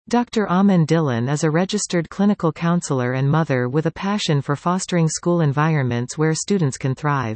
Dr. Amin Dillon is a registered clinical counselor and mother with a passion for fostering school environments where students can thrive.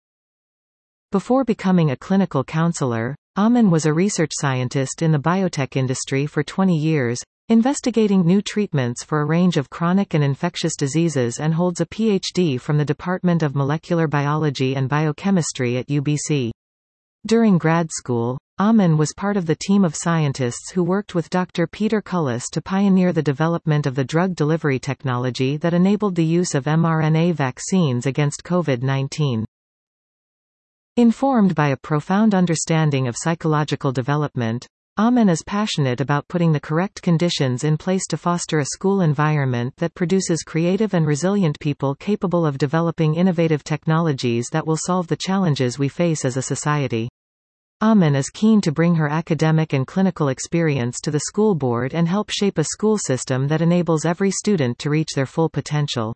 Before becoming a clinical counselor, Amin was a research scientist in the biotech industry for 20 years, investigating new treatments for a range of chronic and infectious diseases, and holds a PhD from the Department of Molecular Biology and Biochemistry at UBC. During grad school, Amin was part of the team of scientists who worked with Dr. Peter Cullis to pioneer the development of the drug delivery technology that enabled the use of mRNA vaccines against COVID-19. Informed by a profound understanding of psychological development, Amin is passionate about putting the correct conditions in place to foster a school environment that produces creative and resilient people capable of developing innovative technologies that will solve the challenges we face as a society. Amin is keen to bring her academic and clinical experience to the school board and help shape a school system that enables every student to reach their full potential.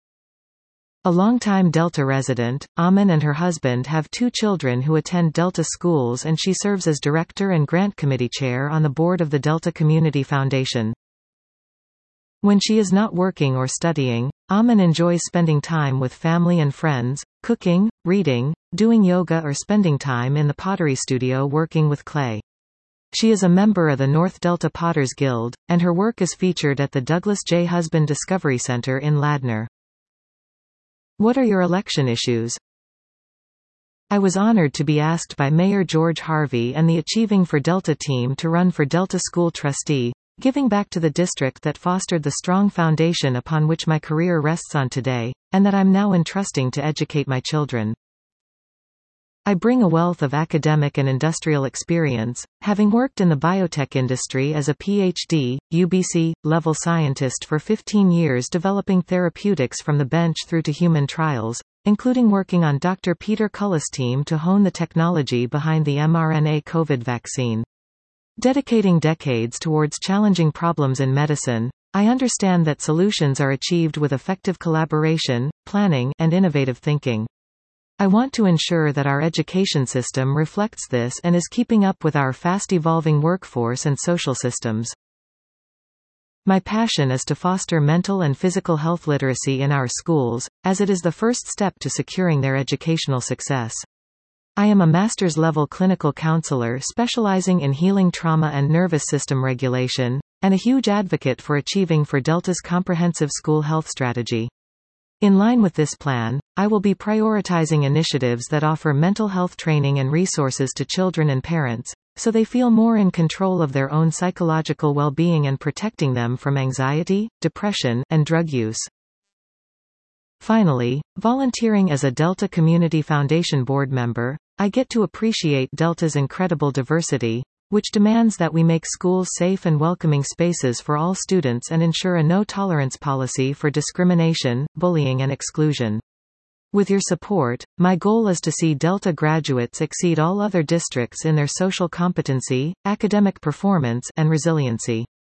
A longtime Delta resident, Amin and her husband have 2 children who attend Delta schools, and she serves as director and grant committee chair on the board of the Delta Community Foundation. When she is not working or studying, Amin enjoys spending time with family and friends, cooking, reading, doing yoga, or spending time in the pottery studio working with clay. She is a member of the North Delta Potters Guild, and her work is featured at the Douglas J. Husband Discovery Center in Ladner. What are your election issues? I was honored to be asked by Mayor George Harvey and the Achieving for Delta team to run for Delta School Trustee, giving back to the district that fostered the strong foundation upon which my career rests on today, and that I'm now entrusting to educate my children. I bring a wealth of academic and industrial experience, having worked in the biotech industry as a PhD, UBC-level scientist for 15 years developing therapeutics from the bench through to human trials, including working on Dr. Peter Cullis' team to hone the technology behind the mRNA COVID vaccine. Dedicating decades towards challenging problems in medicine, I understand that solutions are achieved with effective collaboration, planning, and innovative thinking. I want to ensure that our education system reflects this and is keeping up with our fast-evolving workforce and social systems. My passion is to foster mental and physical health literacy in our schools, as it is the first step to securing their educational success. I am a master's-level clinical counselor specializing in healing trauma and nervous system regulation, and a huge advocate for Achieving for Delta's comprehensive school health strategy. In line with this plan, I will be prioritizing initiatives that offer mental health training and resources to children and parents, so they feel more in control of their own psychological well-being and protecting them from anxiety, depression, and drug use. Finally, volunteering as a Delta Community Foundation board member, I get to appreciate Delta's incredible diversity, which demands that we make schools safe and welcoming spaces for all students and ensure a no-tolerance policy for discrimination, bullying and exclusion. With your support, my goal is to see Delta graduates exceed all other districts in their social competency, academic performance, and resiliency.